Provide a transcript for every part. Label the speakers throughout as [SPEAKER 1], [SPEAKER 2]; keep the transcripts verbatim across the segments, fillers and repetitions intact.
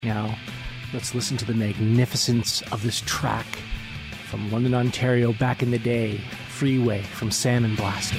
[SPEAKER 1] Now, let's listen to the magnificence of this track from London, Ontario, back in the day, Freeway from Salmon Blaster.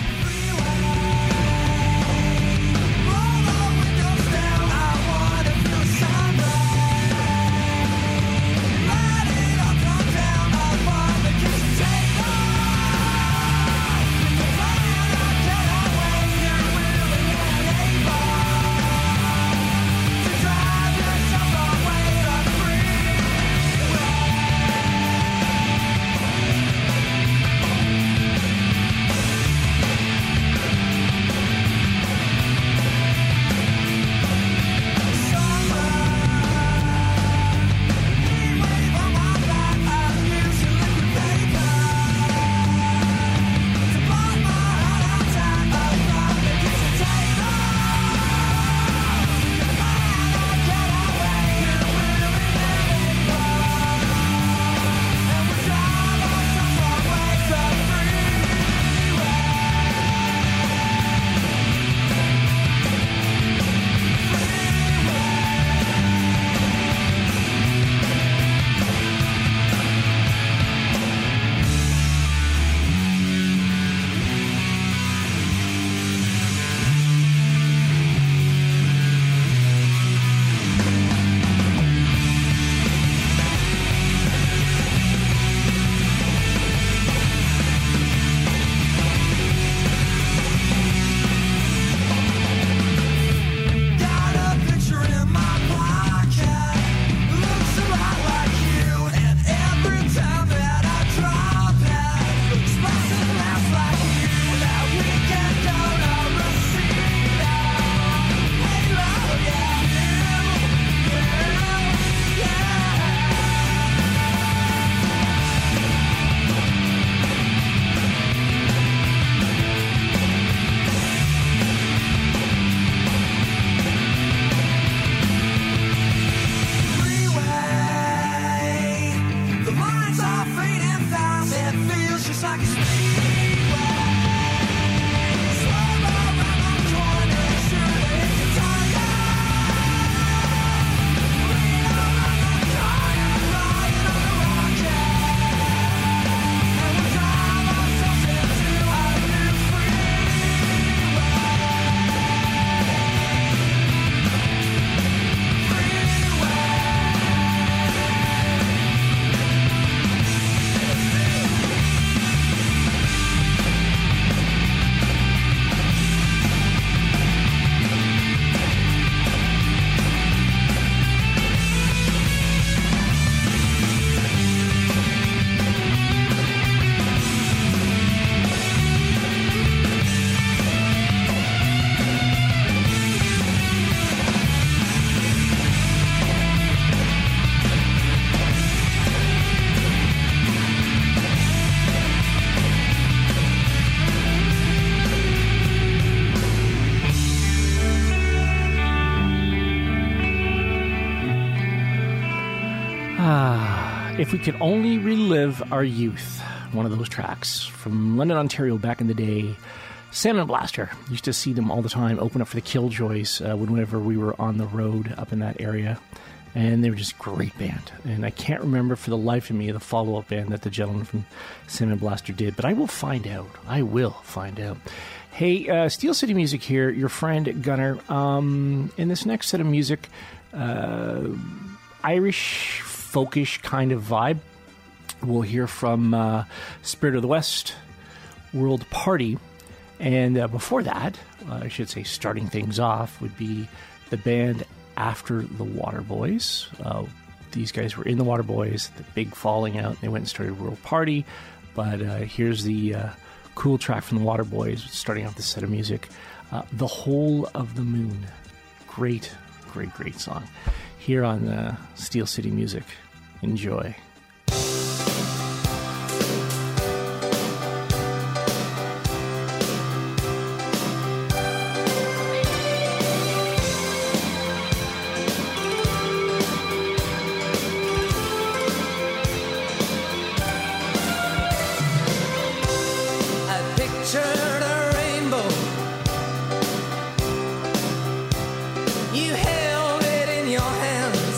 [SPEAKER 1] If we could only relive our youth, one of those tracks from London, Ontario, back in the day. Salmon Blaster. Used to see them all the time, open up for the Killjoys uh, whenever we were on the road up in that area. And they were just a great band. And I can't remember for the life of me the follow-up band that the gentleman from Salmon Blaster did, but I will find out. I will find out. Hey, uh, Steel City Music here, your friend Gunnar. Um, in this next set of music, uh, Irish folkish kind of vibe. We'll hear from uh, Spirit of the West, World Party. And uh, before that, uh, I should say starting things off, would be the band After the Waterboys. Uh, these guys were in the Waterboys, the big falling out. They went and started World Party. But uh, here's the uh, cool track from the Waterboys, starting off this set of music. Uh, The Whole of the Moon. Great, great, great song. Here on uh, Steel City Music. Enjoy.
[SPEAKER 2] You held it in your hands.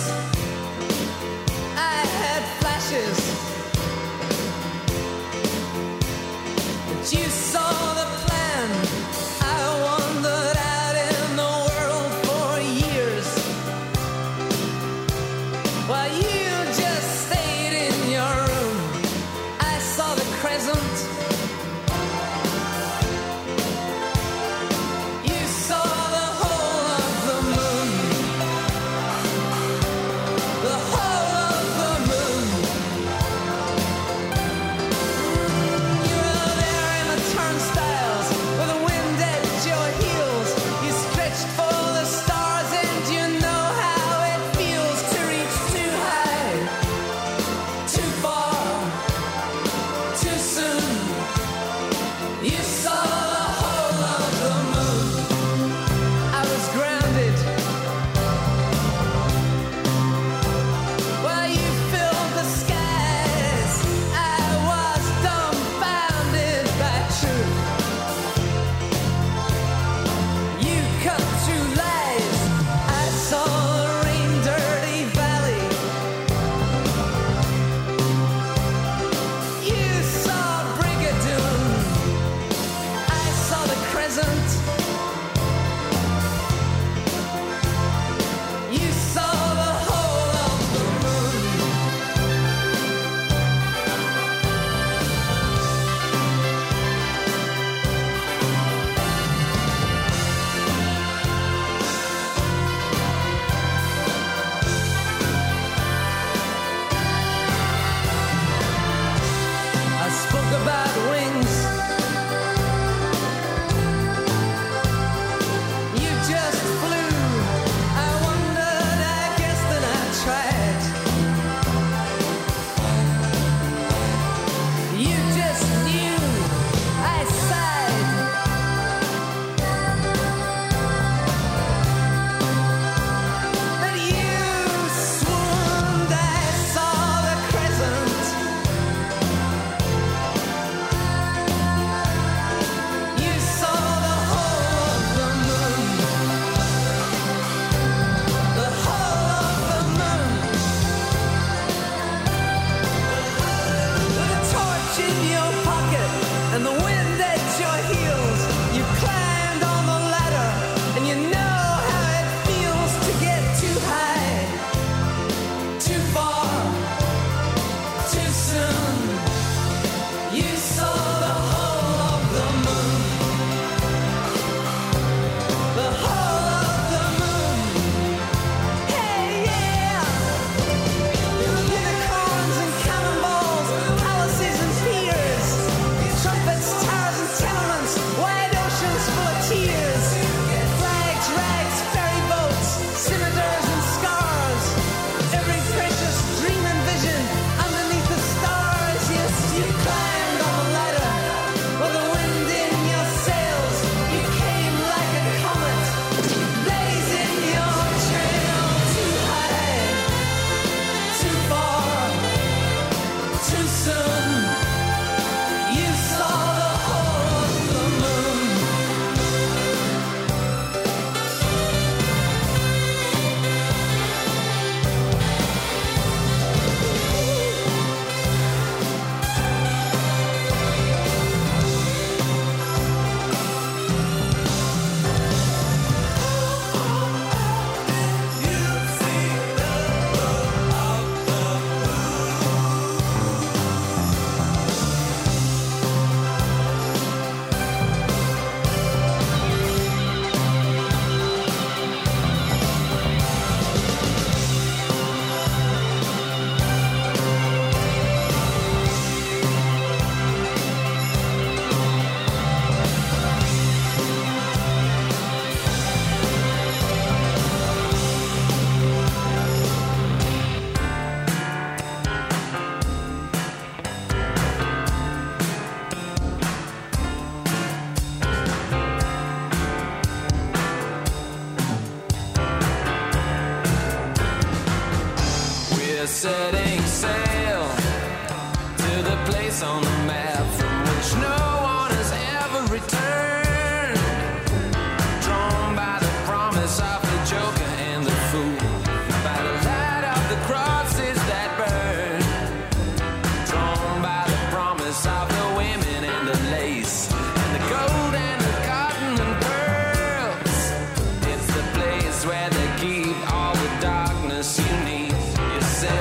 [SPEAKER 2] setting sail to the place on the map from which no one has ever returned, drawn by the promise of the joker and the fool, by the light of the crosses that burn, drawn by the promise of the women and the lace and the gold and the cotton and pearls. It's the place where they keep all the darkness you need. You said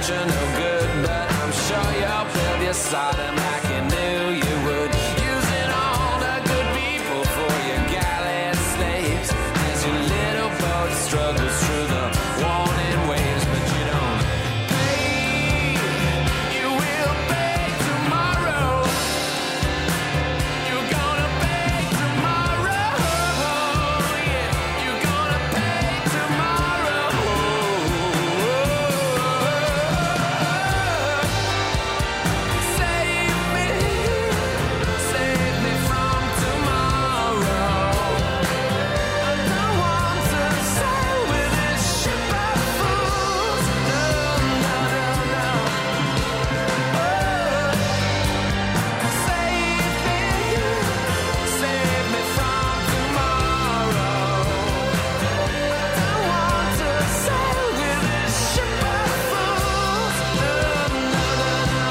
[SPEAKER 2] want you no good, but I'm sure you'll build your Sodom like you knew you would. Using all the good people for your galley slaves as your little boat struggles through the warning waves, but you don't pay. You will pay tomorrow. You're gonna pay tomorrow. Yeah, you're gonna pay tomorrow. Save me, save me from tomorrow. I don't want to sail with this ship of fools. No, no, no, no. Oh, save me, save me from tomorrow. I don't want to sail with this ship of fools. No, no, no, no.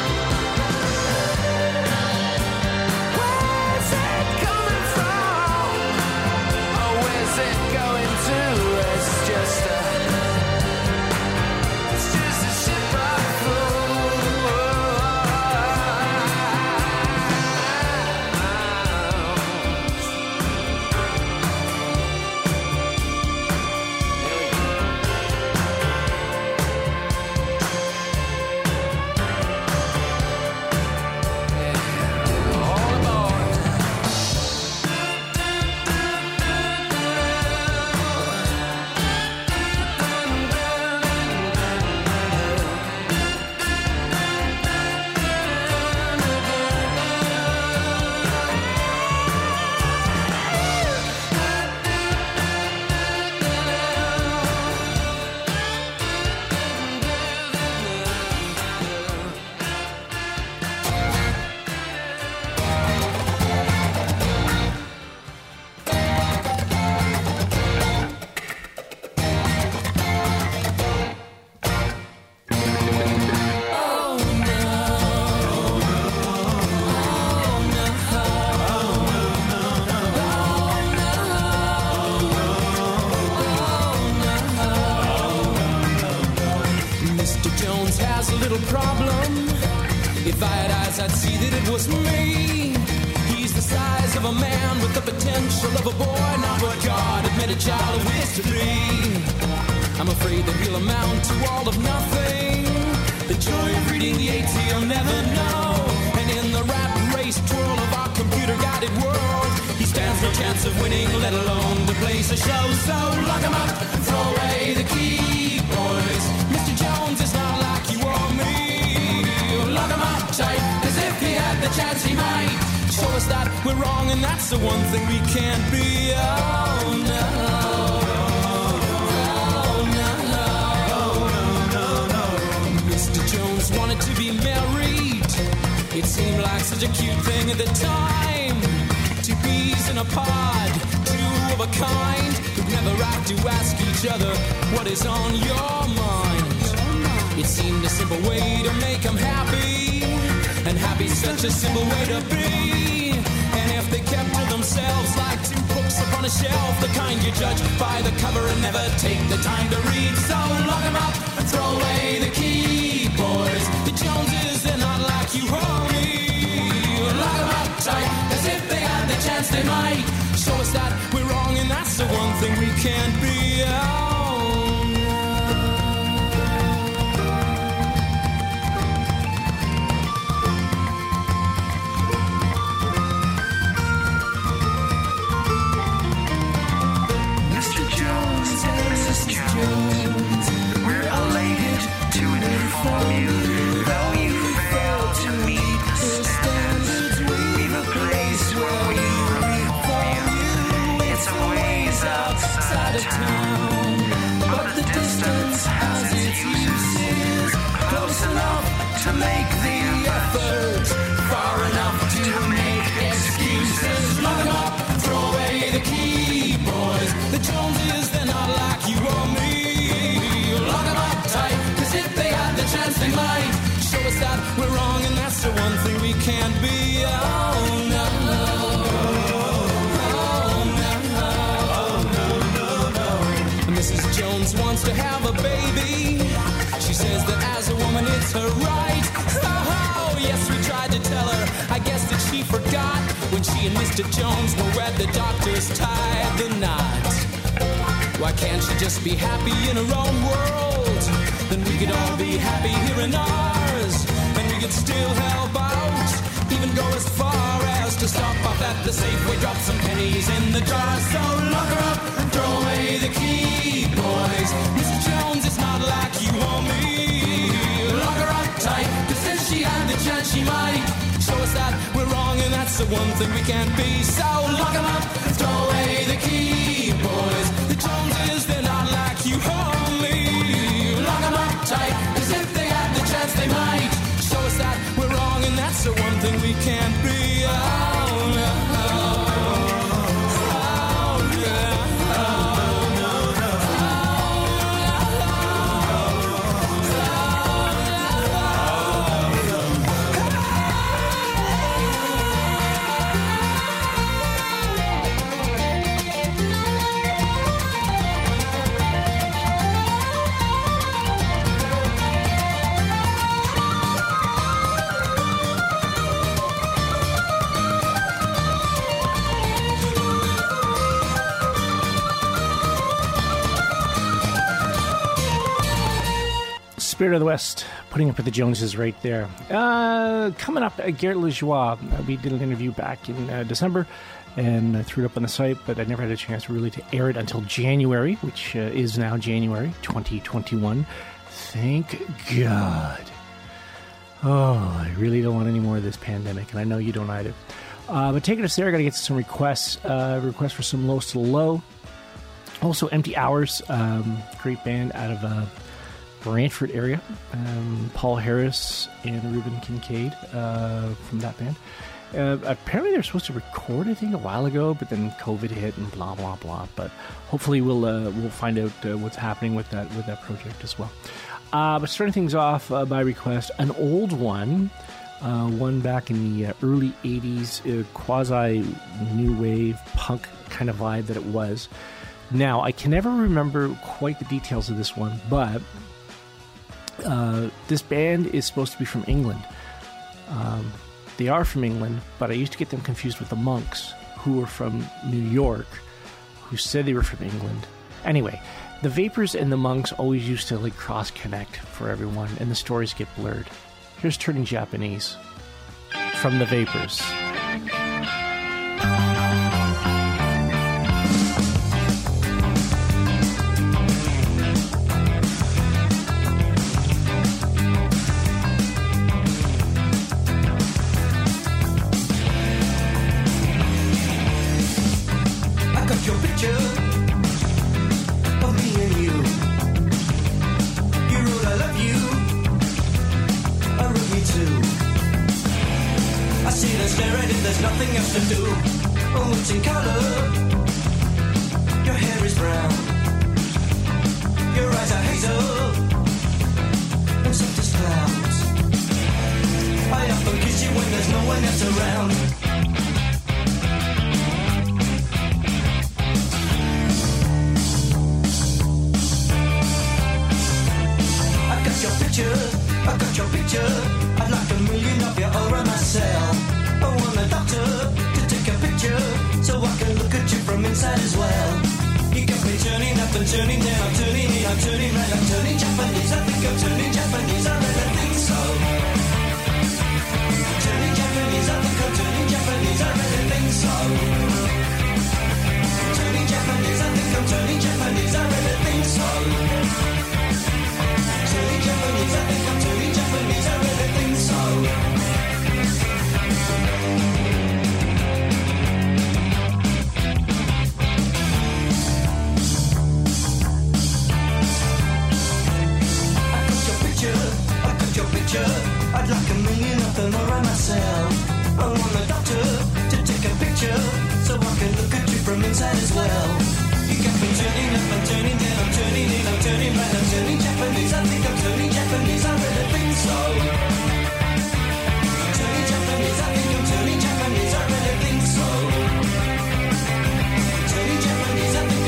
[SPEAKER 2] Where's it coming from? Oh, where's it going to? It's just a, it's just a ship of all aboard. Mister Jones has a little problem. If I had eyes, I'd see that it was me. He's the size of a man with the potential of a boy, not what God had meant a child of his to be. I'm afraid that he'll amount to all of nothing. The joy of reading the A T he'll never know. And in the rat race twirl of our computer-guided world, he stands no chance of winning, let alone to place a show. So lock him up and throw away the key, boys. Mister Jones is not like you or me. Lock him up tight, as if he had the chance he might show us that we're wrong, and that's the one thing we can't be. Oh no. Mister Jones wanted to be married. It seemed like such a cute thing at the time. Two peas in a pod, two of a kind, who'd never have to ask each other what is on your mind. It seemed a simple way to make them happy, and happy's such a simple way to be. And if they kept to themselves like two books upon a shelf, the kind you judge by the cover and never take the time to read. So lock them up and throw away the key, boys. The Joneses, they're not like you or me. Lock them up tight, as if they had the chance they might show us that we're wrong, and that's the one thing we can't be. Oh,
[SPEAKER 3] Mister Jones and Missus Jones, we're elated to inform you, though you failed to meet the standards, we've a place where we reform you. It's a ways outside of town, but the distance has its uses, close enough to make the effort, far enough to make excuses. Lock 'em up, throw away the key, boys. The Joneses, they're not like you or me. Lock 'em up tight, 'cause if they had the chance they might show us that we're wrong, and that's the one thing we can't be. Oh no, oh no, oh no, no, no. Missus Jones wants to have a baby. She says that as
[SPEAKER 2] as a woman, it's her right. Oh, yes, we tried to tell her. I guess that she forgot when she and Mister Jones were at the doctor's tied the knot. Why can't she just be happy in her own world? Then we could all be happy here in ours. And we could still help out, even go as far as to stop off at the Safeway, drop some pennies in the jar. So lock her up and throw away the key, boys. Mister Jones, it's not like you or me. Lock her up tight, cause if she had the chance she might show us that we're wrong, and that's the one thing we can't be. So lock them up and throw away the key, boys. The Joneses, they're not like you or me. Lock them up tight, cause if they had the chance they might show us that we're wrong, and that's the one thing we can't be. Oh, no.
[SPEAKER 1] Spirit of the West, putting up with the Joneses right there. Uh, coming up, uh, Garrett Lajoie. Uh, we did an interview back in uh, December and uh, threw it up on the site, but I never had a chance really to air it until January, which uh, is now January twenty twenty-one. Thank God. Oh, I really don't want any more of this pandemic, and I know you don't either. Uh, but taking us there, I got to get to some requests. Uh, requests for some Lows to the Low. Also, Empty Hours, um, great band out of uh, Brantford area. Um, Paul Harris and Ruben Kincaid uh, from that band. Uh, apparently they were supposed to record, I think, a while ago, but then COVID hit and blah blah blah. But hopefully we'll uh, we'll find out uh, what's happening with that with that project as well. Uh, but starting things off uh, by request, an old one, uh, one back in the uh, early eighties, uh, quasi new wave punk kind of vibe that it was. Now I can never remember quite the details of this one, but Uh, this band is supposed to be from England. Um, they are from England, but I used to get them confused with the Monks, who were from New York, who said they were from England. Anyway, the Vapors and the Monks always used to like cross-connect for everyone, and the stories get blurred. Here's Turning Japanese from the Vapors.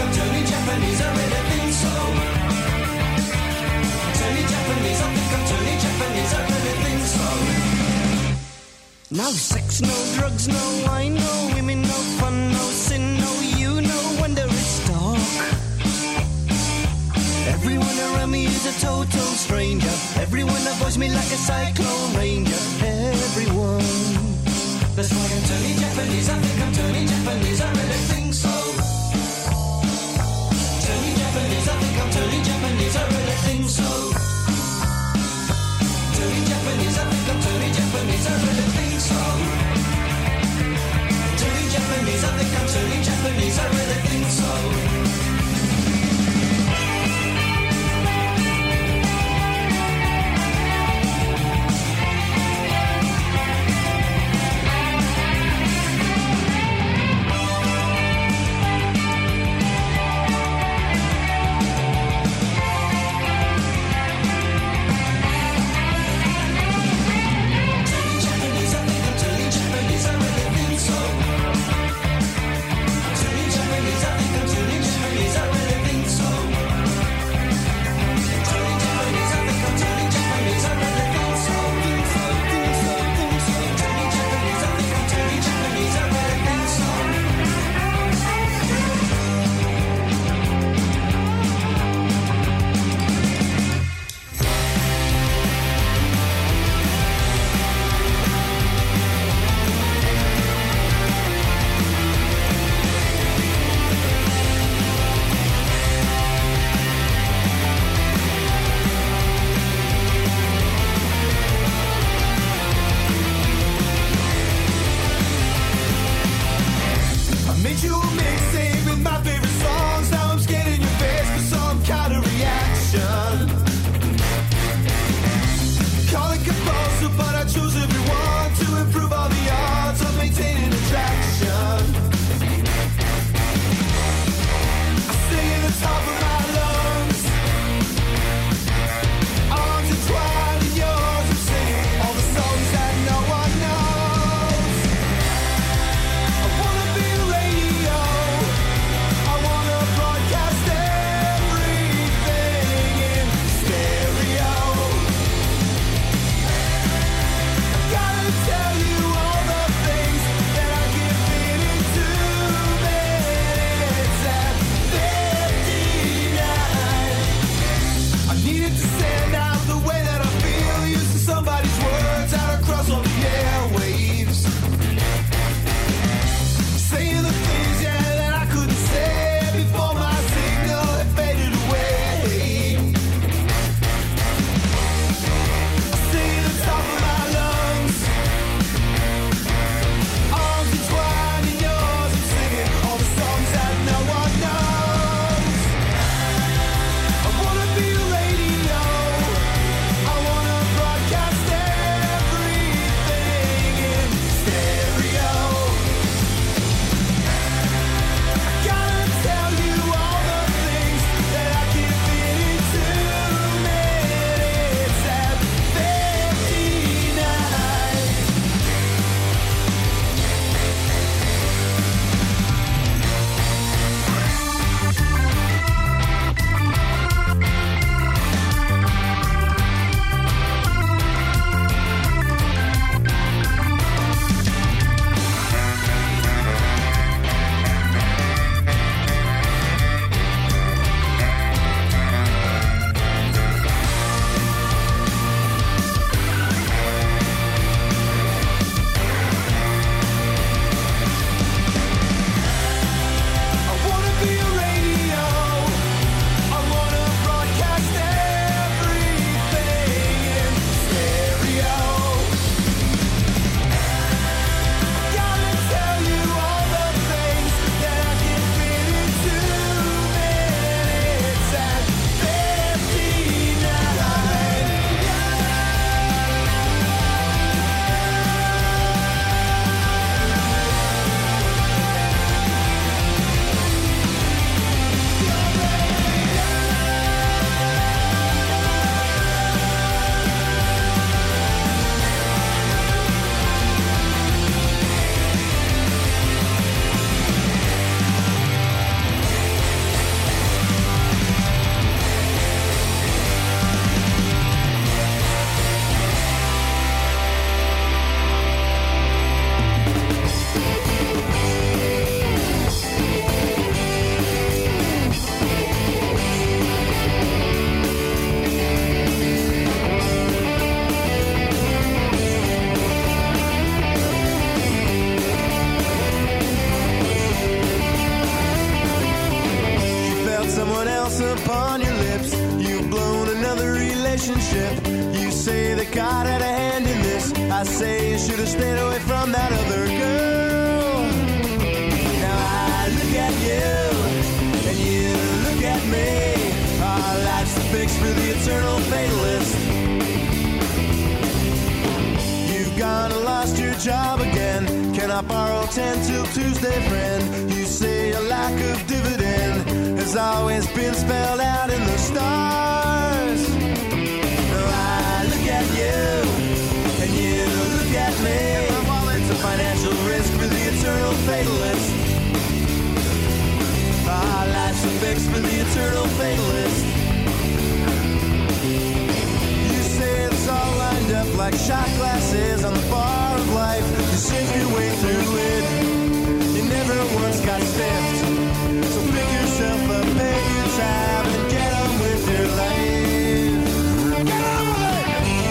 [SPEAKER 2] Japanese, I think I'm turning Japanese, I think I'm turning
[SPEAKER 4] No sex, no drugs, no wine, no women, no fun, no sin, no you, no wonder it's dark. Everyone around me is a total stranger. Everyone avoids me like a cyclone ranger. Everyone. That's why I'm turning Japanese, I think I'm turning Japanese, I really think so. Turning Japanese, I think I'm turning Japanese, I really think so. Turning Japanese, I think I'm turning Japanese, I really think so. Turning Japanese, I think I'm turning Japanese, I really think so. Japanese,
[SPEAKER 5] You say that God had a hand in this. I say you should have stayed away from that other girl. Now I look at you, and you look at me. Our life's the fix for the eternal fatalist. You've gone and lost your job again. Can I borrow ten till Tuesday, friend? You say a lack of dividend has always been spelled out in the stars. Now I look at you, and you look at me. And my wallet's a financial risk for the eternal fatalist. Our life's a fix for the eternal fatalist. You say it's all lined up like shot glasses on the bar of life. You sink your way through it. You never once got stiffed. So pick yourself up, pay your tab, and get on with your life. Get on with it!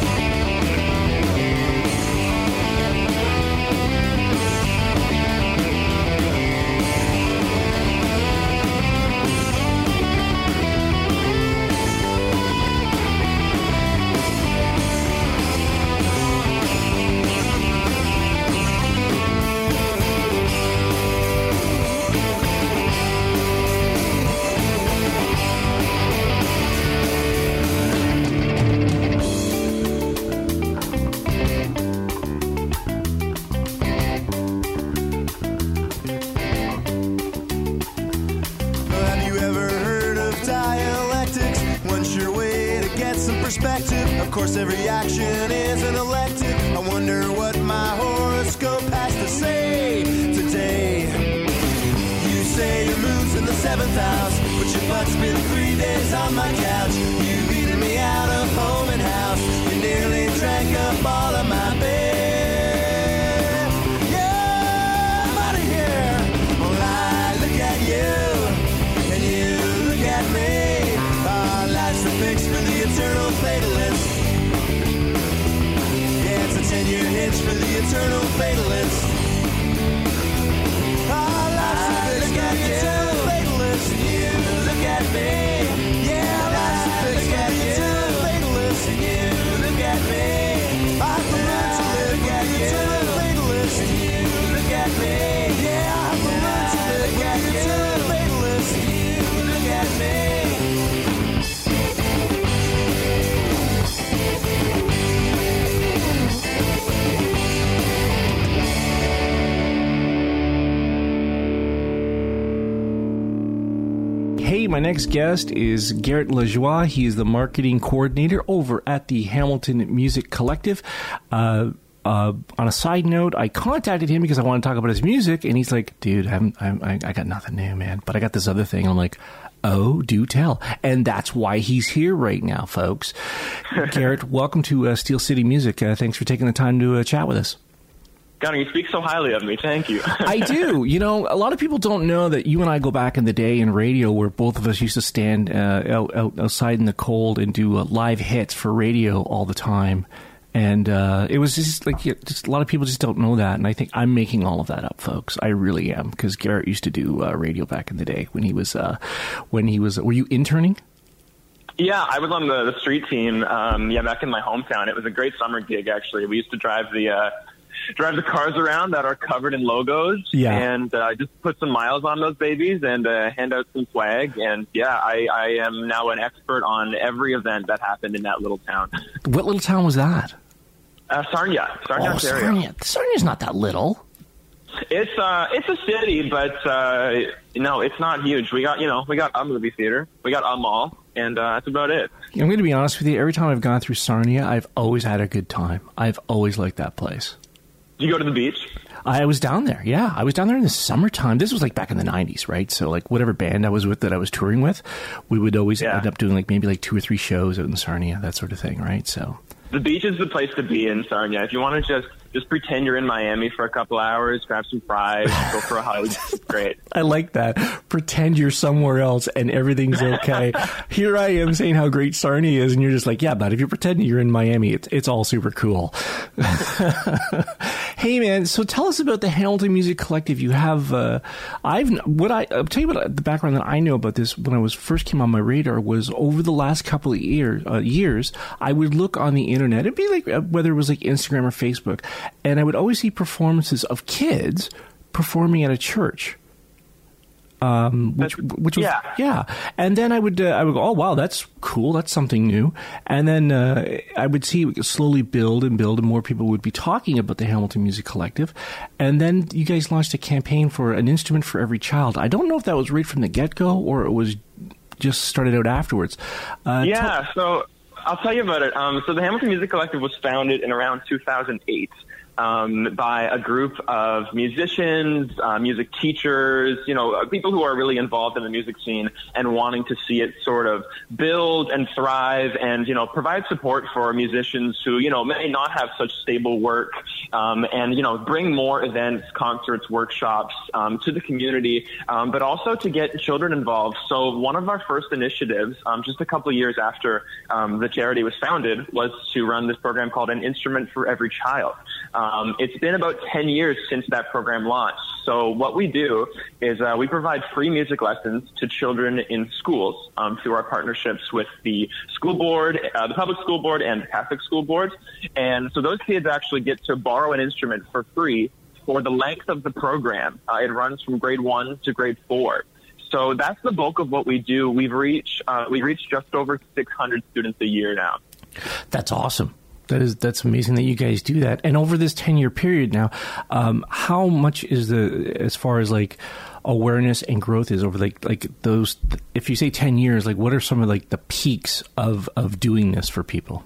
[SPEAKER 5] Perspective. Of course, every action is an elective. I wonder what my horoscope has to say today. You say your moon's in the seventh house, but your butt's been three days on my couch. You've eaten me out of home and house. You nearly drank up all of my bed. Yeah, I'm out of here. Well, I look at you, and you look at me. Our life's a fix for the eternal fatalist. Yeah, it's a ten-year hitch for the eternal fatalist. Our life's a fix for the eternal fatalist. And you look at me. Yeah, our life's a fix for the eternal fatalist. And you look at me. I prefer to look at the eternal fatalist. And you look at me. Yeah, I prefer to look at the eternal fatalist. And you look at me.
[SPEAKER 1] Hey, my next guest is Garrett Lajoie. He is the marketing coordinator over at the Hamilton Music Collective. Uh, uh, on a side note, I contacted him because I want to talk about his music, and he's like, dude, I, haven't, I, I got nothing new, man, but I got this other thing. And I'm like, oh, do tell. And that's why he's here right now, folks. Garrett, welcome to uh, Steel City Music. Uh, thanks for taking the time to uh, chat with us.
[SPEAKER 6] Gunnar, you speak so highly of me. Thank you.
[SPEAKER 1] I do. You know, a lot of people don't know that you and I go back in the day in radio where both of us used to stand uh, out, out, outside in the cold and do uh, live hits for radio all the time. And uh, it was just like, just a lot of people just don't know that. And I think I'm making all of that up, folks. I really am, because Garrett used to do uh, radio back in the day when he was, uh, when he was, were you interning?
[SPEAKER 6] Yeah, I was on the, the street team. Um, yeah, back in my hometown. It was a great summer gig, actually. We used to drive the, uh, drive the cars around that are covered in logos,
[SPEAKER 1] yeah.
[SPEAKER 6] and uh, just put some miles on those babies and uh, hand out some swag. And yeah, I, I am now an expert on every event that happened in that little town.
[SPEAKER 1] What little town was that?
[SPEAKER 6] Uh, Sarnia, Sarnia,
[SPEAKER 1] oh,
[SPEAKER 6] Ontario.
[SPEAKER 1] Sarnia. Sarnia's not that little.
[SPEAKER 6] It's uh, it's a city, but uh, no, it's not huge. We got, you know, we got a movie theater, we got a mall, and uh, that's about it.
[SPEAKER 1] I'm going to be honest with you. Every time I've gone through Sarnia, I've always had a good time. I've always liked that place.
[SPEAKER 6] Did you go to the beach?
[SPEAKER 1] I was down there, yeah. I was down there in the summertime. This was like back in the nineties, right? So like whatever band I was with that I was touring with, we would always yeah. end up doing like maybe like two or three shows out in Sarnia, that sort of thing, right? So
[SPEAKER 6] the beach is the place to be in Sarnia. If you want to just just pretend you're in Miami for a couple hours, grab some fries, go for a hike. It's great.
[SPEAKER 1] I like that. Pretend you're somewhere else and everything's okay. Here I am saying how great Sarnia is, and you're just like, yeah, but if you're pretending you're in Miami, it's it's all super cool. Hey, man, so tell us about the Hamilton Music Collective. You have, uh, I've, what I, I'll tell you about the background that I know about this when I was first came on my radar was over the last couple of year, uh, years, I would look on the internet. It'd be like, uh, whether it was like Instagram or Facebook, and I would always see performances of kids performing at a church. Um, which, which was,
[SPEAKER 6] yeah.
[SPEAKER 1] yeah. And then I would, uh, I would go, oh, wow, that's cool. That's something new. And then, uh, I would see it slowly build and build, and more people would be talking about the Hamilton Music Collective. And then you guys launched a campaign for an instrument for every child. I don't know if that was right from the get-go or it was just started out afterwards. Uh,
[SPEAKER 6] yeah.
[SPEAKER 1] tell-
[SPEAKER 6] so I'll tell you about it. Um, so the Hamilton Music Collective was founded in around two thousand eight. Um, by a group of musicians, uh, music teachers, you know, people who are really involved in the music scene and wanting to see it sort of build and thrive and, you know, provide support for musicians who, you know, may not have such stable work, um, and, you know, bring more events, concerts, workshops, um, to the community, um, but also to get children involved. So one of our first initiatives, um, just a couple of years after, um, the charity was founded, was to run this program called An Instrument for Every Child. Um, Um, it's been about ten years since that program launched. So what we do is uh, we provide free music lessons to children in schools um, through our partnerships with the school board, uh, the public school board, and the Catholic school boards. And so those kids actually get to borrow an instrument for free for the length of the program. Uh, it runs from grade one to grade four. So that's the bulk of what we do. We've reached uh, we reached just over six hundred students a year now.
[SPEAKER 1] That's awesome. That is, that's amazing that you guys do that. And over this ten-year period now, um, how much is the, as far as like awareness and growth is over like, like those, if you say ten years, like what are some of like the peaks of, of doing this for people?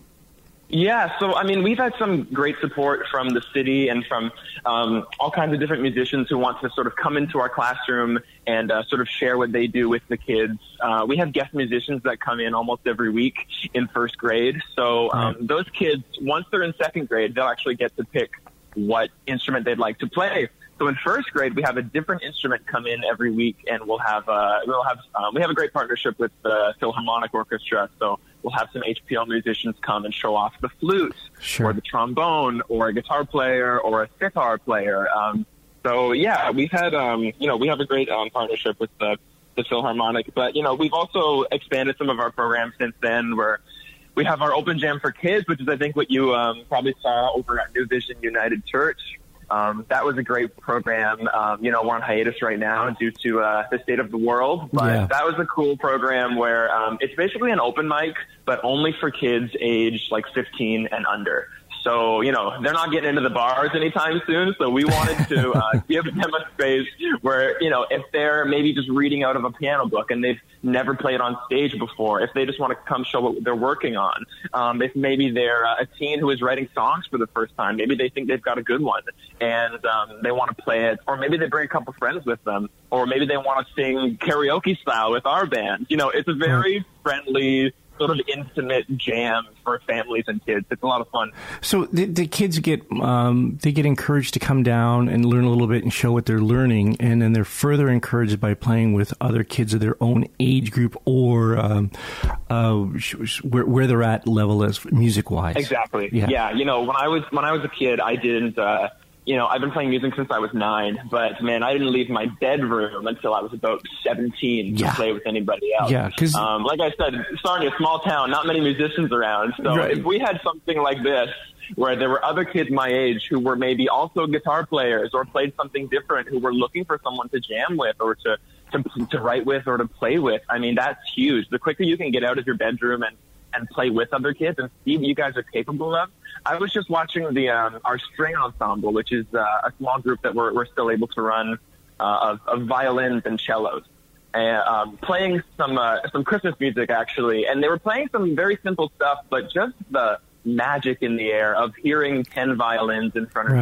[SPEAKER 6] Yeah, so, I mean, we've had some great support from the city and from um, all kinds of different musicians who want to sort of come into our classroom and uh, sort of share what they do with the kids. Uh, we have guest musicians that come in almost every week in first grade. So um, right. those kids, once they're in second grade, they'll actually get to pick what instrument they'd like to play. So in first grade, we have a different instrument come in every week, and we'll have uh, we'll have um, we have a great partnership with the Philharmonic Orchestra. So we'll have some H P L musicians come and show off the flute, sure. or the trombone, or a guitar player, or a sitar player. Um, so yeah, we've had um, you know we have a great um, partnership with the the Philharmonic, but you know we've also expanded some of our programs since then. Where we have our Open Jam for Kids, which is I think what you um, probably saw over at New Vision United Church. Um, that was a great program. Um, you know, we're on hiatus right now due to uh, the state of the world, but yeah. that was a cool program where um, it's basically an open mic, but only for kids aged like fifteen and under. So, you know, they're not getting into the bars anytime soon. So we wanted to uh, give them a space where, you know, if they're maybe just reading out of a piano book and they've never played on stage before, if they just want to come show what they're working on, um, if maybe they're uh, a teen who is writing songs for the first time, maybe they think they've got a good one and um, they want to play it, or maybe they bring a couple friends with them, or maybe they want to sing karaoke style with our band. You know, it's a very friendly, sort of intimate jam for families and kids. It's a lot of fun.
[SPEAKER 1] So the, the kids get um, they get encouraged to come down and learn a little bit and show what they're learning, and then they're further encouraged by playing with other kids of their own age group or um, uh, where, where they're at level as music wise.
[SPEAKER 6] Exactly. Yeah. yeah. You know, when I was when I was a kid, I didn't. Uh, You know, I've been playing music since I was nine, but, man, I didn't leave my bedroom until I was about seventeen to yeah. play with anybody else.
[SPEAKER 1] Yeah, because...
[SPEAKER 6] Um, like I said, Sarnia, a small town, not many musicians around. So
[SPEAKER 1] right.
[SPEAKER 6] if we had something like this where there were other kids my age who were maybe also guitar players or played something different, who were looking for someone to jam with or to, to, to write with or to play with, I mean, that's huge. The quicker you can get out of your bedroom and and play with other kids and see what you guys are capable of. I was just watching the um, our string ensemble, which is uh, a small group that we're, we're still able to run uh, of, of violins and cellos, and um, playing some uh, some Christmas music actually. And they were playing some very simple stuff, but just the magic in the air of hearing ten violins in front of right. you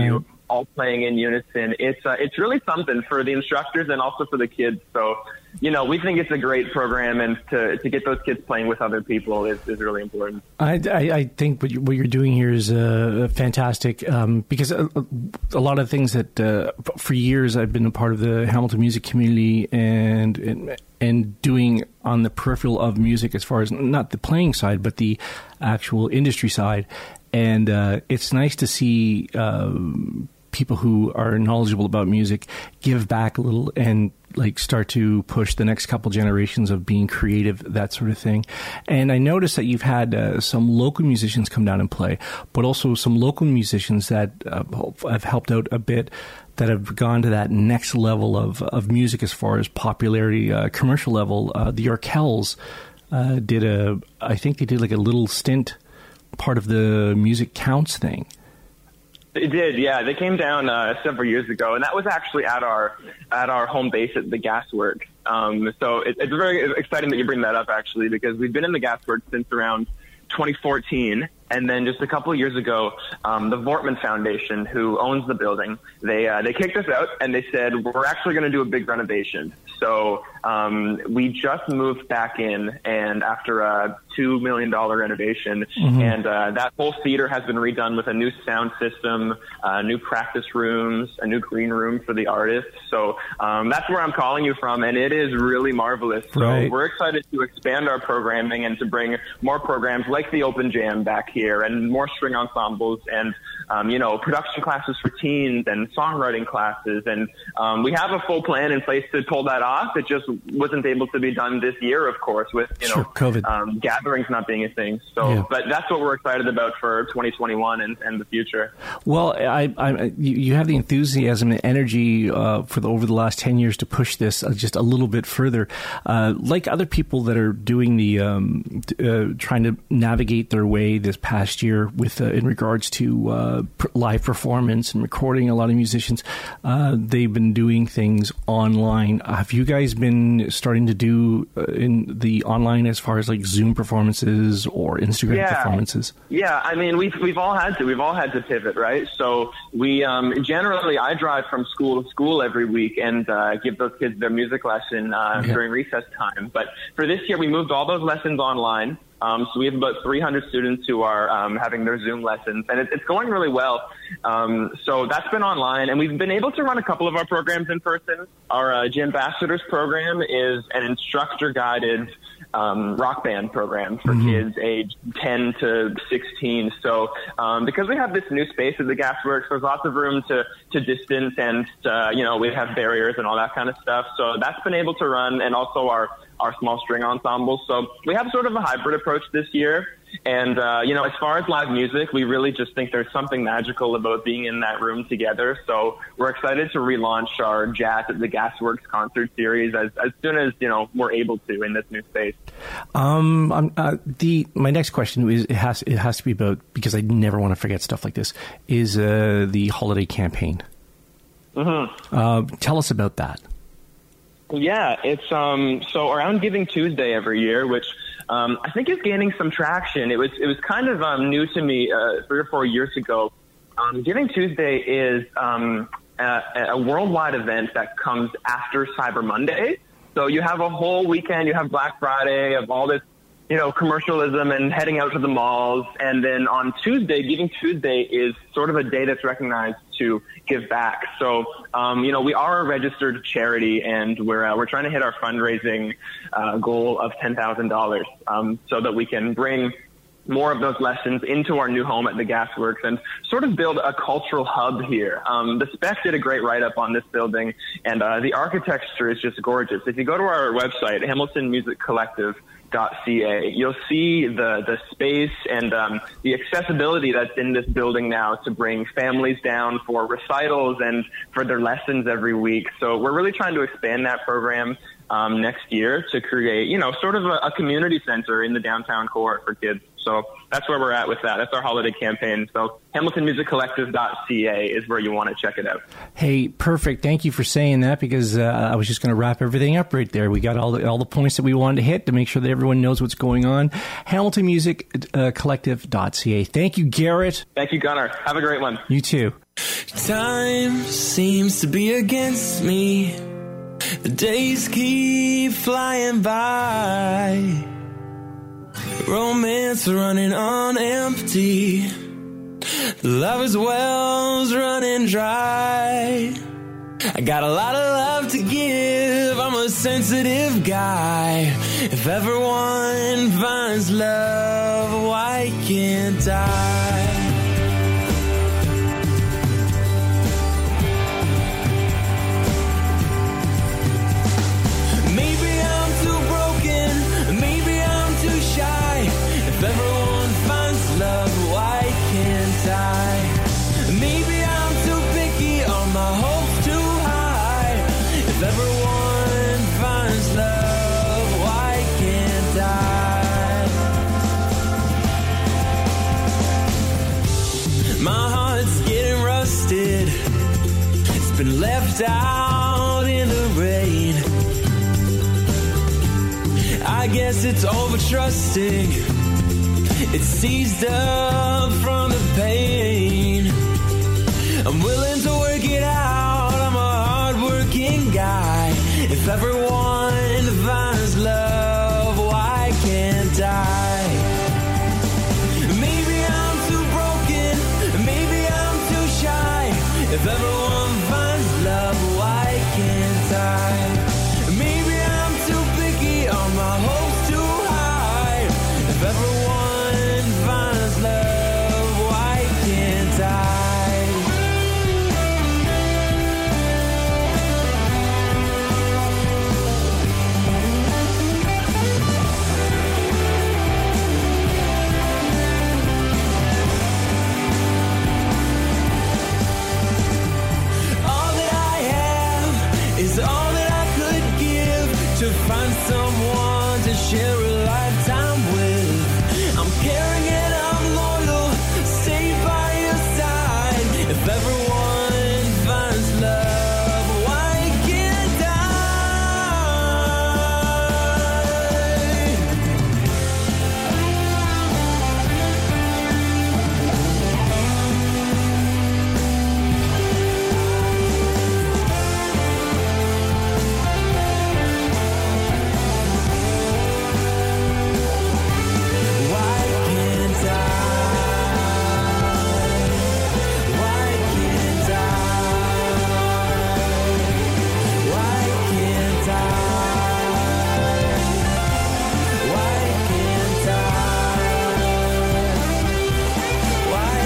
[SPEAKER 6] all playing in unison. It's uh, it's really something for the instructors and also for the kids. So, you know, we think it's a great program, and to to get those kids playing with other people is, is really important.
[SPEAKER 1] I, I, I think what, you, what you're doing here is uh, fantastic um, because a, a lot of things that uh, for years I've been a part of the Hamilton music community and, and and doing on the peripheral of music as far as not the playing side, but the actual industry side. And uh, it's nice to see uh, people who are knowledgeable about music give back a little and like start to push the next couple generations of being creative, that sort of thing. And I noticed that you've had uh, some local musicians come down and play, but also some local musicians that uh, have helped out a bit, that have gone to that next level of, of music as far as popularity, uh, commercial level. Uh, the Arkells uh, did a, I think they did like a little stint, part of the Music Counts thing.
[SPEAKER 6] They did, yeah. They came down uh, several years ago, and that was actually at our at our home base at the Gasworks. Um, so it, it's very exciting that you bring that up, actually, because we've been in the Gasworks since around twenty fourteen. And then just a couple of years ago, um, the Vortman Foundation, who owns the building, they uh, they kicked us out, and they said, we're actually going to do a big renovation. So um, we just moved back in, and after a two million dollars renovation, mm-hmm. and uh, that whole theater has been redone with a new sound system, uh, new practice rooms, a new green room for the artists. So um, that's where I'm calling you from, and it is really marvelous. So
[SPEAKER 1] right.
[SPEAKER 6] We're excited to expand our programming and to bring more programs like the Open Jam back here, and more string ensembles, and um, you know, production classes for teens and songwriting classes. And um, we have a full plan in place to pull that off. It just wasn't able to be done this year, of course, with, you know,
[SPEAKER 1] sure, COVID.
[SPEAKER 6] Um, gatherings not being a thing. So,
[SPEAKER 1] yeah.
[SPEAKER 6] But that's what we're excited about for twenty twenty-one and, and the future.
[SPEAKER 1] Well, I, I, you, you have the enthusiasm and energy uh, for the, over the last ten years to push this uh, just a little bit further. Uh, like other people that are doing the, um, uh, trying to navigate their way this past year with, uh, in regards to uh, pr- live performance and recording, a lot of musicians, uh, they've been doing things online. Uh, have you guys been starting to do uh, in the online as far as like Zoom performances or Instagram
[SPEAKER 6] yeah.
[SPEAKER 1] performances?
[SPEAKER 6] Yeah, I mean, we've we've all had to. We've all had to pivot, right? So we um, generally, I drive from school to school every week and uh, give those kids their music lesson uh,
[SPEAKER 1] okay.
[SPEAKER 6] during recess time. But for this year, we moved all those lessons online. Um, so we have about three hundred students who are um, having their Zoom lessons, and it, it's going really well. Um, so that's been online, and we've been able to run a couple of our programs in person. Our uh, Jambassadors program is an instructor-guided um, rock band program for mm-hmm. kids aged ten to sixteen. So um, because we have this new space at the Gasworks, there's lots of room to, to distance, and uh, you know, we have barriers and all that kind of stuff. So that's been able to run, and also our our small string ensembles. So we have sort of a hybrid approach this year. And, uh, you know, as far as live music, we really just think there's something magical about being in that room together. So we're excited to relaunch our Jazz at the Gasworks concert series as, as soon as, you know, we're able to in this new space.
[SPEAKER 1] Um, um uh, the, my next question is, it has, it has to be about, because I never want to forget stuff like this, is, uh, the holiday campaign. Mm-hmm. Uh, tell us about that.
[SPEAKER 6] Yeah, it's um so around Giving Tuesday every year, which um I think is gaining some traction. It was it was kind of um new to me uh, three or four years ago. Um, Giving Tuesday is um a, a worldwide event that comes after Cyber Monday. So you have a whole weekend. You have Black Friday of all this, you know, commercialism and heading out to the malls. And then on Tuesday, Giving Tuesday is sort of a day that's recognized to give back. So, um, you know, we are a registered charity, and we're uh, we're trying to hit our fundraising uh, goal of ten thousand dollars um, so that we can bring more of those lessons into our new home at the Gasworks and sort of build a cultural hub here. Um, the Spec did a great write-up on this building, and uh, the architecture is just gorgeous. If you go to our website, Hamilton Music Collective dot C A, you'll see the, the space and um, the accessibility that's in this building now to bring families down for recitals and for their lessons every week. So we're really trying to expand that program um, next year to create, you know, sort of a, a community center in the downtown core for kids. So that's where we're at with that. That's our holiday campaign. So hamilton music collective dot c a is where you want to check it out.
[SPEAKER 1] Hey, perfect. Thank you for saying that, because uh, I was just going to wrap everything up right there. We got all the, all the points that we wanted to hit to make sure that everyone knows what's going on. hamilton music collective dot c a. Thank you, Garrett.
[SPEAKER 6] Thank you, Gunnar. Have a great one.
[SPEAKER 1] You too.
[SPEAKER 2] Time seems to be against me. The days keep flying by. Romance running on empty. The lover's well's running dry. I got a lot of love to give. I'm a sensitive guy. If everyone finds love, why can't I? Maybe I'm too broken. Maybe I'm too shy. If everyone finds love, why can't I? Maybe I'm too picky on my hopes too high. If everyone finds love, why can't I? My heart's getting rusted. It's been left out in the rain. I guess it's over trusting. It's seized up from the pain. I'm willing to work it out. I'm a hard-working guy. If everyone finds love, why can't I? Maybe I'm too broken. Maybe I'm too shy. If everyone finds love, why can't I? Maybe I'm too picky on my hopes too high. If everyone finds love, why can't I? All that I have is all that I could give to find someone to share a lifetime with. I'm caring and I'm loyal, stay by your side. If everyone finds love, why can't Why can't I? Why can't I? Why can't I? Why can't I? Why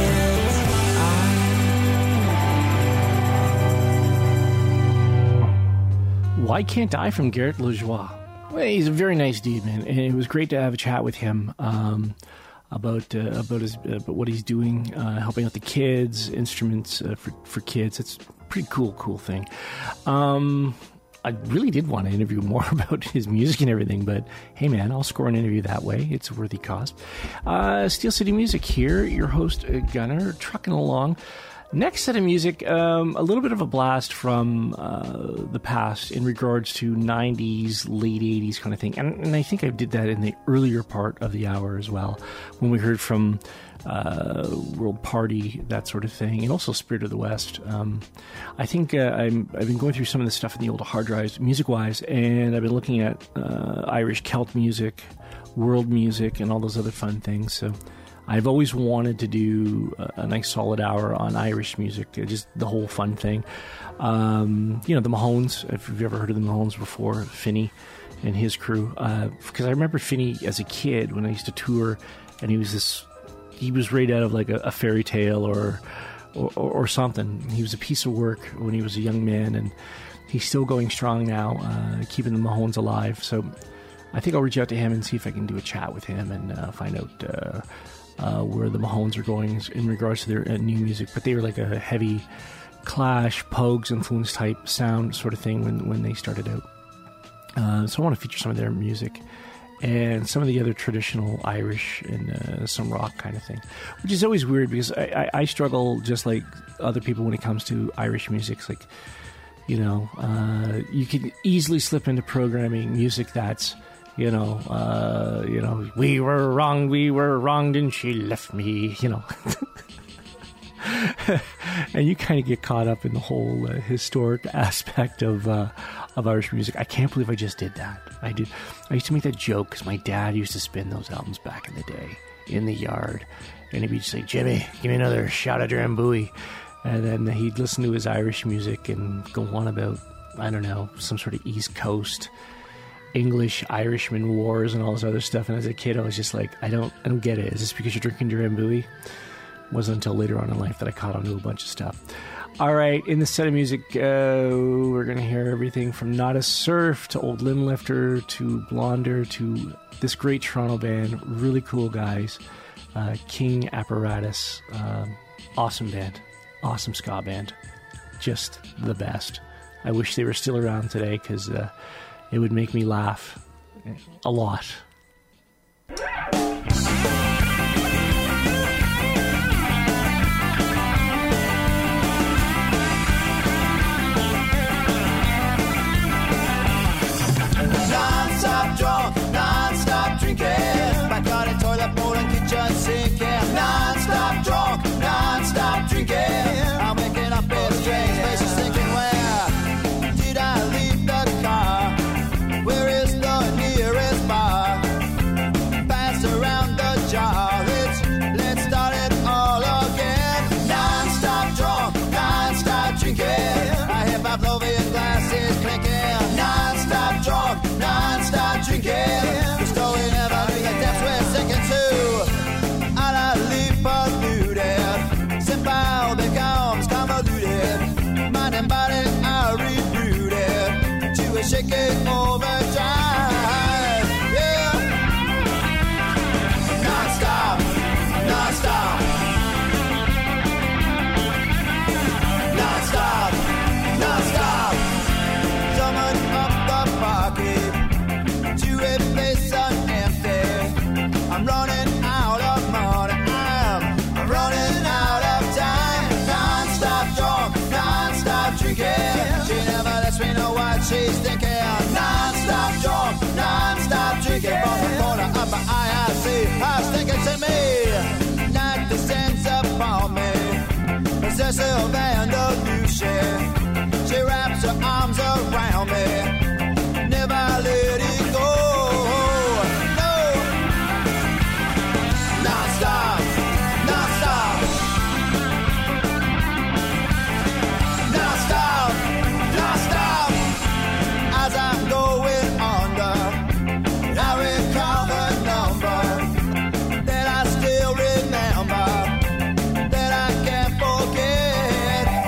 [SPEAKER 2] can't I?
[SPEAKER 1] Why Can't I from Garrett Lajoie. Well, he's a very nice dude, man, and it was great to have a chat with him um, about uh, about his uh, about what he's doing, uh, helping out the kids, instruments uh, for for kids. It's a pretty cool, cool thing. Um, I really did want to interview more about his music and everything, but hey, man, I'll score an interview that way. It's a worthy cost. Uh, Steel City Music here, your host uh, Gunnar, trucking along. Next set of music, um, a little bit of a blast from uh, the past in regards to nineties, late eighties kind of thing. And, and I think I did that in the earlier part of the hour as well, when we heard from uh, World Party, that sort of thing, and also Spirit of the West. Um, I think uh, I'm, I've been going through some of the stuff in the old hard drives, music-wise, and I've been looking at uh, Irish Celt music, world music, and all those other fun things. So I've always wanted to do a, a nice solid hour on Irish music, just the whole fun thing. Um, you know, the Mahones, if you've ever heard of the Mahones before, Finney and his crew. Because uh, I remember Finney as a kid when I used to tour, and he was this, he was right out of like a, a fairy tale or, or, or something. He was a piece of work when he was a young man, and he's still going strong now, uh, keeping the Mahones alive. So I think I'll reach out to him and see if I can do a chat with him and uh, find out uh, uh, where the Mahones are going in regards to their uh, new music. But they were like a heavy Clash, Pogues influence type sound sort of thing when, when they started out. Uh, so I want to feature some of their music. and some of the other traditional Irish and uh, some rock kind of thing, which is always weird because I, I, I struggle just like other people when it comes to Irish music. It's like, you know, uh, you can easily slip into programming music that's, you know, uh, you know, we were wronged, we were wronged, and she left me, you know. And you kind of get caught up in the whole uh, historic aspect of uh, of Irish music. I can't believe I just did that. I did. I used to make that joke because my dad used to spin those albums back in the day in the yard, and he'd be just like, "Jimmy, give me another shot of Drambuie," and then he'd listen to his Irish music and go on about, I don't know, some sort of East Coast English Irishman wars and all this other stuff. And as a kid, I was just like, I don't, I don't get it. Is this because you're drinking Drambuie? It wasn't until later on in life that I caught on to a bunch of stuff. All right, in the set of music, uh, we're going to hear everything from Nada Surf to Old Limblifter to Blonder to this great Toronto band. Really cool guys. Uh, King Apparatus. Um, awesome band. Awesome ska band. Just the best. I wish they were still around today because uh, it would make me laugh a lot.
[SPEAKER 5] Non-stop drunk, non-stop drinking, back on the toilet bowl and kitchen sinking. Non-stop drunk, non-stop drinking, I'm waking up in strange places thinking, where did I leave the car? Where is the nearest bar? Pass around the jar, let's, let's start it all again. Non-stop drunk, non-stop drinking, I hear Pavlovian glasses clinking. Non-stop drunk, non-stop drinking, the story never knew the depths we're sinking to. Utterly polluted, simple becomes convoluted, mind and body are rebooted to a shaking overdrive. Yeah. Non-stop, non-stop, non-stop, non-stop. Someone up the pocket to replace an empty. I'm running out of money. I'm running out of time. Non-stop drunk, non-stop drinking. She never lets me know what she's thinking. Non-stop drunk, non-stop drinking. From the corner of my eye, I see her sticking to me. Night descends upon me, possessive and illusion. She wraps her arms around me, never let it go. No. Non-stop, non-stop, non-stop, non-stop. As I'm going under, I recall her number that I still remember, that I can't forget.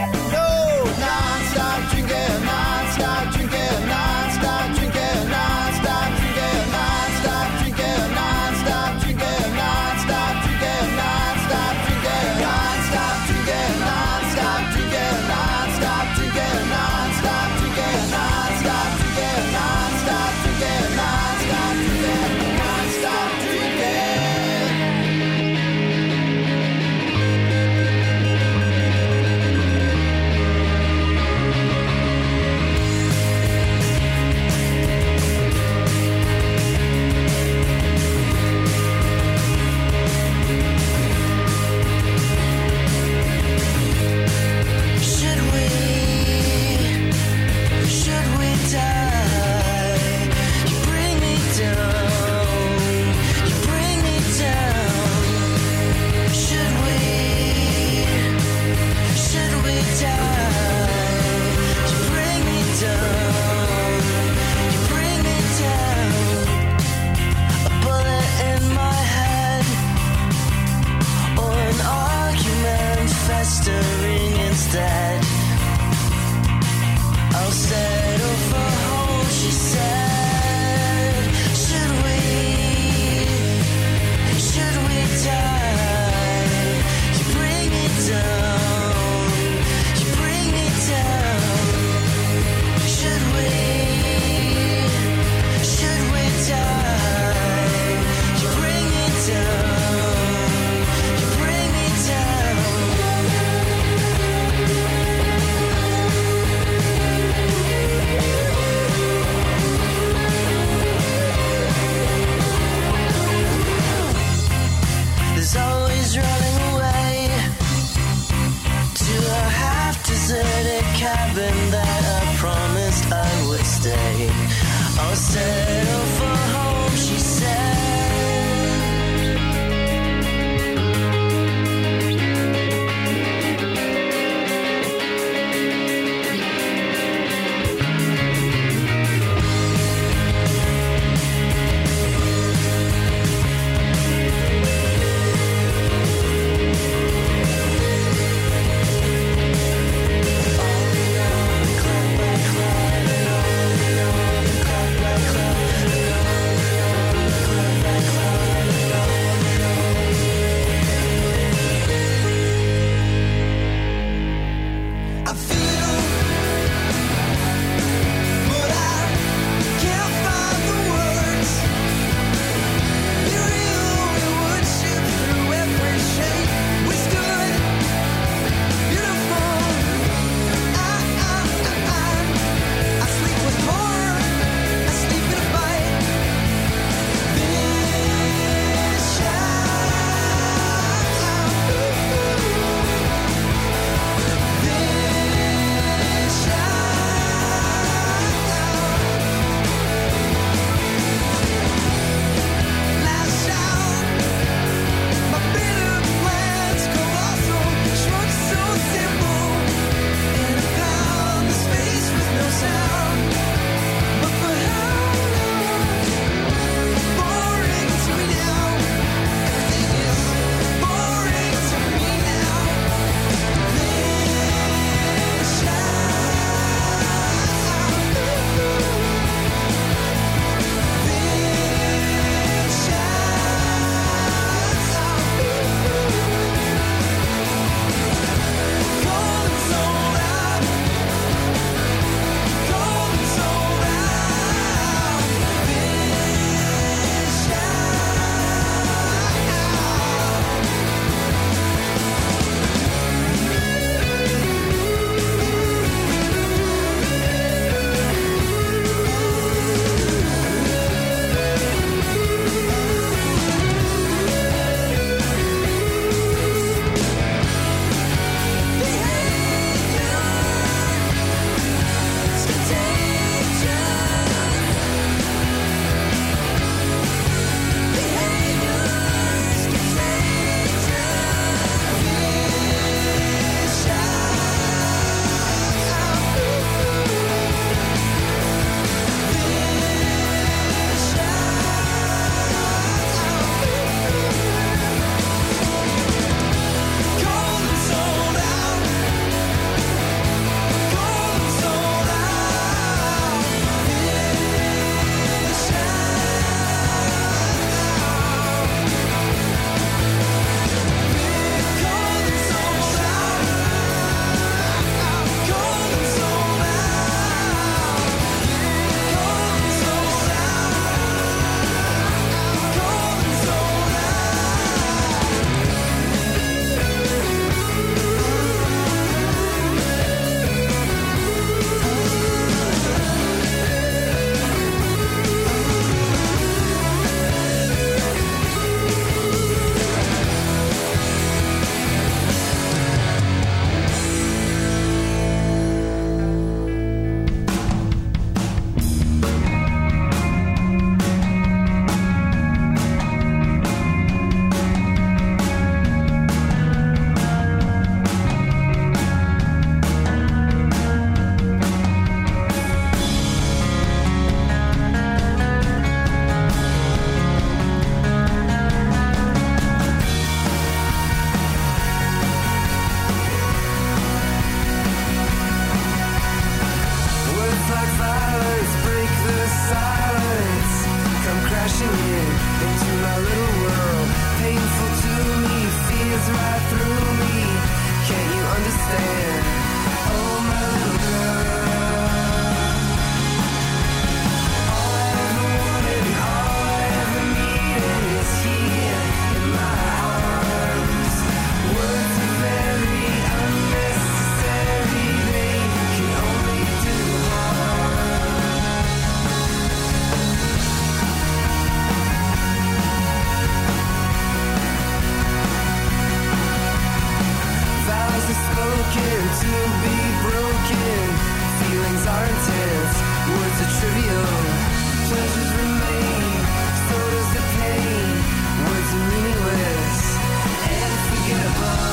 [SPEAKER 2] will be broken. Feelings are intense, words are trivial. Pleasures remain, so does the pain. Words are meaningless and forgettable.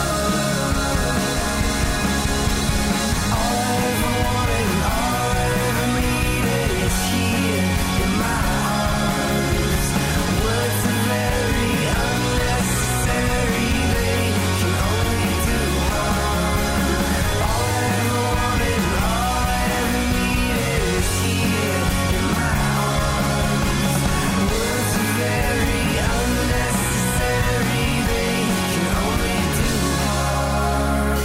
[SPEAKER 2] All I ever wanted, all I ever needed is here in my arms. Words are very unnecessary, they can only do harm. All I ever wanted, all I ever needed is here in my arms. Words are very unnecessary, they can only do harm.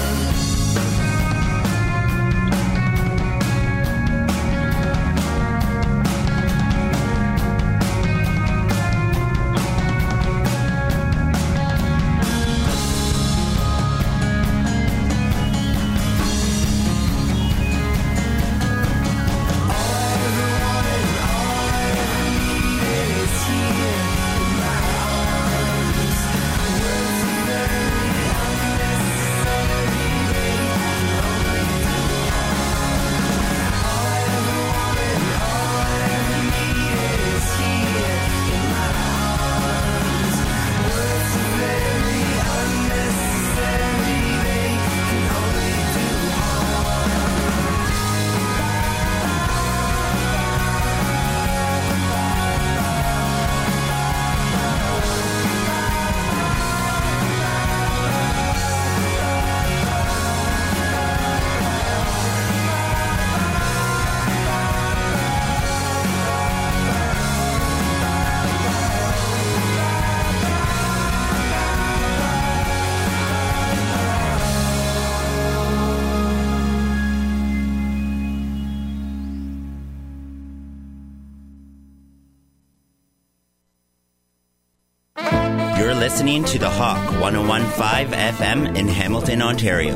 [SPEAKER 7] You're listening to The Hawk one oh one point five F M in Hamilton, Ontario.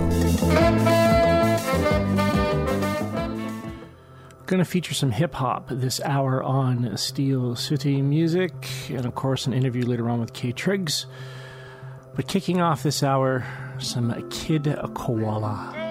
[SPEAKER 1] Going to feature some hip-hop this hour on Steel City Music, and of course an interview later on with Kay Triggs. But kicking off this hour, some Kid Koala.